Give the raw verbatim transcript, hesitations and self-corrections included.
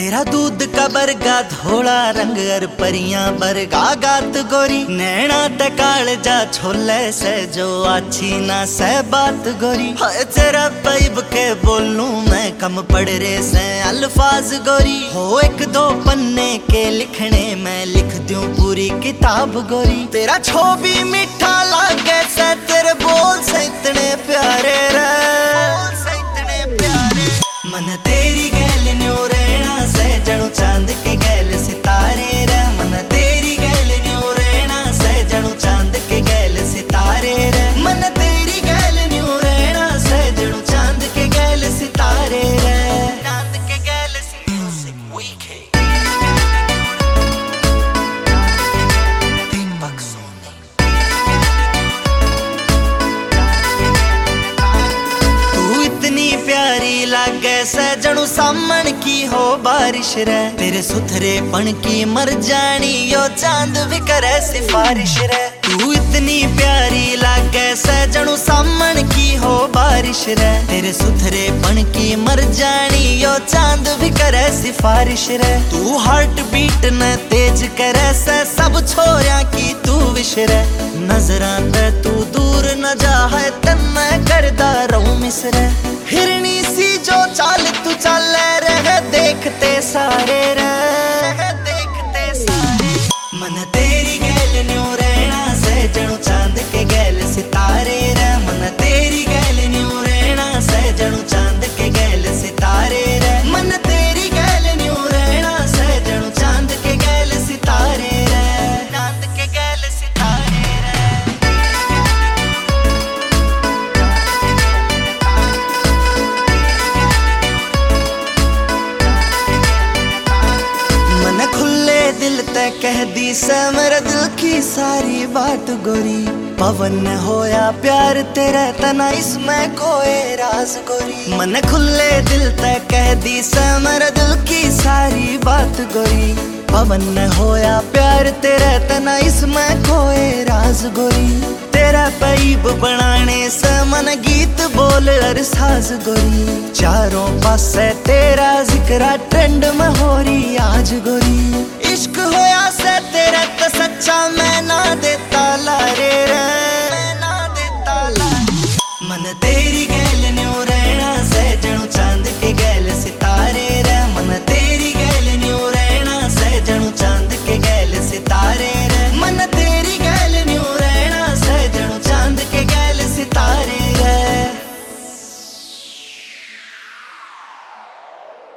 तेरा दूध का बरगा धोला रंग अर परियां बरगा गात गोरी। नैना ते कालजा छोले से जो अच्छी ना से बात गोरी। हाय तेरा पैब के बोलूं मैं कम पढ़ रे से अल्फाज गोरी। हो एक दो पन्ने के लिखने मैं लिख दूं पूरी किताब गोरी। तेरा छो भी मीठा लागे से तेरे बोल से इतने प्यारे रे, मन तेरी गैल न्यू रहना से जणु चांद के गैल सितारे रे। मन तेरी गैल न्यू रहना से जणु चांद के गैल सितारे रे। मन तेरी गैल न्यू रहना से जणु चांद के गैल सितारे रे। चांद के गैल म्यूजिक वीके दीपक सोनी। तू इतनी प्यारी लागे से जणु सामन की हो बारिश रे। तेरे सुथरे पन की मर जानी यो चांद भी करे सिफारिश रे। तू इतनी प्यारी लागे से जणु सामन की हो बारिश रे। तेरे सुथरे पन की मर जानी यो चांद भी करे सिफारिश रे। तू हार्ट बीट न तेज करे से सब छोरिया की तू विश रे। नजरां ते तू दूर न जा है तन मैं करदा रहूं मिसरे। हिरनी सी जो चाल तू चले रहे देखते सारे रह देखते सारे। मन तेरी गैल न्यू रहना से जणु चांद के गैल सितारे रे। मन तेरी गैल न्यू रहना से जणु चांद के गैल सितारे रे। मन तेरी गैल न्यू रहना से जणु चांद के गैल सितारे रे। चांद के गैल सितारे रे। मन खुले दिल ते कह दी से मेरे दिल की सारी बात गोरी। पवन होया प्यार तेरे तना इसमें कोई राज गोरी। मन खुले दिल ते कह दी से मेरे दिल की सारी बात गोरी। पवन होया प्यार तेरे तना इसमें कोई राज गोरी। तेरा पैब बनाने से मन गीत बोल अर साज गोरी। चारों पासे तेरा जिक्र ट्रेंड में हो रही आज गोरी। इश्क होया से तेरा